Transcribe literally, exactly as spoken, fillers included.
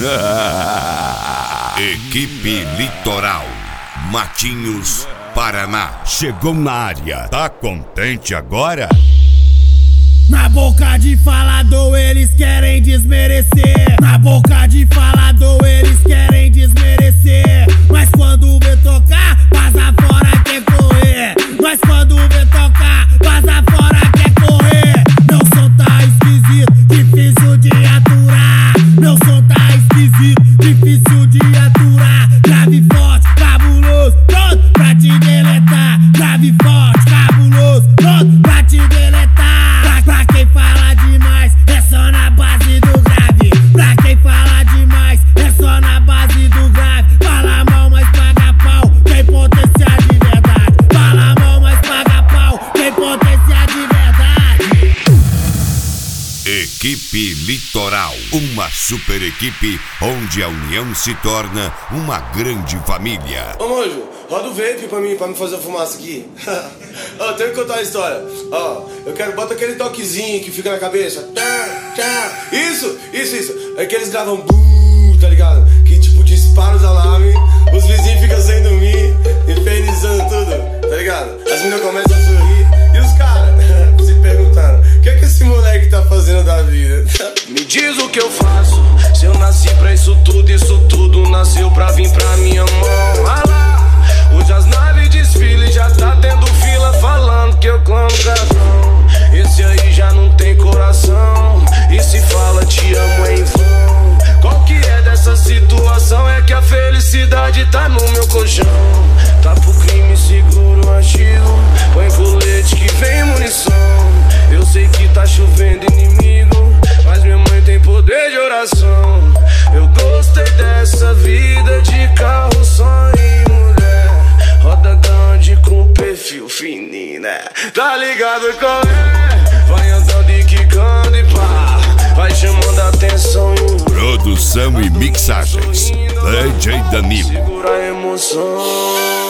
Equipe Litoral, Matinhos, Paraná. Chegou na área, tá contente agora? Na boca de falador eles querem desmerecer. Na boca de falador eles querem desmerecer. Mas quando vê tocar, vaza fora quer correr. Mas quando vê tocar, vaza fora quer correr. Meu som tá esquisito, difícil de aturar. Meu som tá esquisito, difícil de aturar. Grave forte, cabuloso, pronto pra te deletar. Grave forte, cabuloso, pronto pra te deletar. Pra, pra quem fala demais, é só na base do grave. Pra quem fala demais, é só na base do grave. Fala mal, mas paga pau, tem potência de verdade. Fala mal, mas paga pau, tem potência de verdade. Equipe Litoral, uma super equipe onde a união se torna uma grande família. Ô Monjo, roda o vape pra mim, pra me fazer fumaça aqui. Ó, tenho que contar uma história. Ó, eu quero, bota aquele toquezinho que fica na cabeça. Tá, tá. Isso, isso, isso. É que eles gravam bum, tá ligado? Que tipo dispara os alarmes, os vizinhos ficam sem dormir, infernizando tudo, tá ligado? As meninas começam a sorrir e os caras se perguntando: o que é que esse moleque tá fazendo da vida? Me diz o que eu faço, se eu nasci pra isso tudo, isso tudo nasceu pra vir pra minha mão. Ah lá, hoje as naves desfilam, já tá tendo fila falando que eu clamo cartão. Esse aí já não tem coração, e se fala te amo em vão. Qual que é dessa situação? É que a felicidade tá no meu colchão. Tá pro crime, seguro o artigo, põe colete que vem munição. Eu sei que tá chovendo inimigo, mas minha mãe tem poder de oração. Eu gostei dessa vida de carro, som e mulher. Roda grande com perfil fininho, né? Tá ligado qual é? Vai andando e quicando e pá, vai chamando a atenção. Produção e mixagens, D J Danilo. Segura a emoção.